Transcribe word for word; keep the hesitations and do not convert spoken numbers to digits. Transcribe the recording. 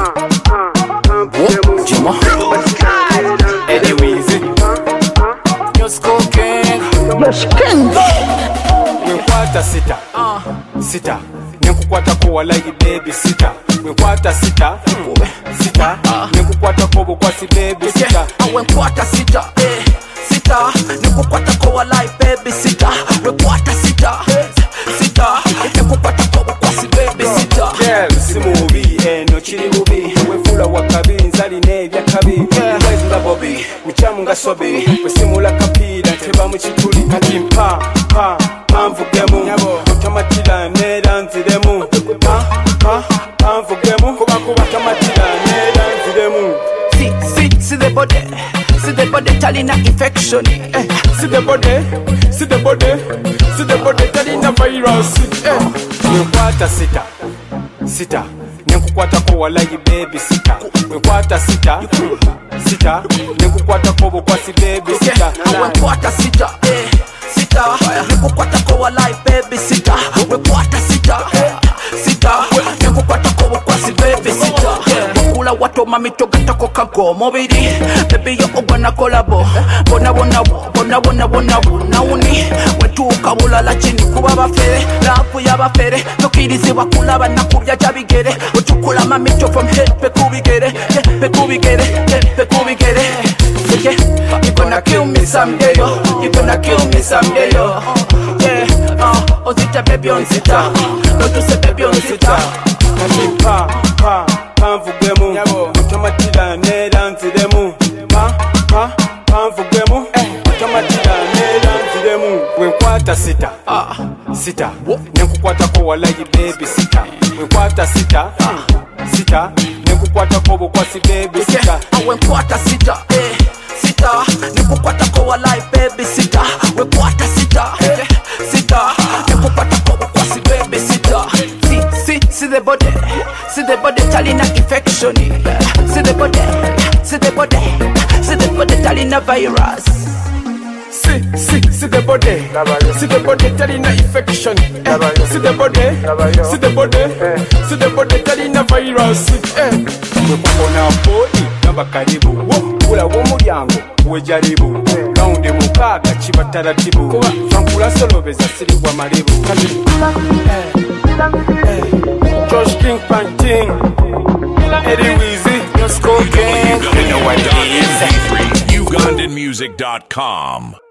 Whoop, Juma. Anyways, you're smoking. You're skinny. Mwenkwata sita, sita. Nyenkukwata ko walai baby sita. Mwenkwata sita, sita. Nyenkukwata ko bukwasi baby sita. Mwenkwata sita, sita. Nyenkukwata ko walai baby sita. Mwenkwata sita, sita. Nyenkukwata ko bukwasi baby sita. Girl, simubi, eno chiri bubi. Wefula wakabi, nzali nebya kabi. Wezi nga bobi, uchamu nga sobi. Wesimula kapira, teba mchituli. Kati mpa, pa, pamvugemu. Utamatila nera nziremu. Pa, pa, pamvugemu. Kuba kuba tamatila nera nziremu. See, see, see the body. See the body telling a infection. Eh, see the body, see the body. See the body telling a virus. Eh, mwenkwata sita, sita. Nyenkukwata ko walai baby sita. Mwenkwata sita, sita. Nyenkukwata ko bukwasi baby sita. Mwenkwata sita, sita. Nyenkukwata ko walai baby sita. Mwenkwata sita, sita. Nyenkukwata ko bukwasi baby sita. Wakula wato mamito gatako kago mobili. Baby yo ogwana kolabo. Bona bona bona bona bona bona uni. Wetu kabulala chini kuba bafere. Rapu ya bafere. Tokirizi wakula banakubya jabigere. Uchukula mamito from head pe kubigere. Pe kubigere, pe kubigere. Yeah, you gonna kill me someday yo. You gonna kill me someday yo. Yeah, uh, ozita baby on zita. Don't you say baby on zita. Kati pa, pa, pamvugemu. Utamatila nera nziremu. Pa, pa, pamvugemu. Utamatila nera nziremu. Mwenkwata sita, sita. Nyenkukwata ko walai baby sita. Mwenkwata sita, sita. Nyenkukwata ko bukwasi baby sita. Mwenkwata sita, sita. Nyenkukwata ko walai baby sita. Mwenkwata sita, sita. Nyenkukwata ko bukwasi baby sita. See, see, see the body. See the body telling a infection. See the body, see the body. See the body telling a virus. See, see, see the body. See the body telling a infection. See the body, see the body. See the body telling a virus. Mwekona body namba karibu. Kula womulyango wejaribu. Round mukaga chiba taratibu. Frankula solobeza siri wa maribu. Josh King Panting, Eddie Weezy, you're smoking. You know what it is. Ugandan music dot com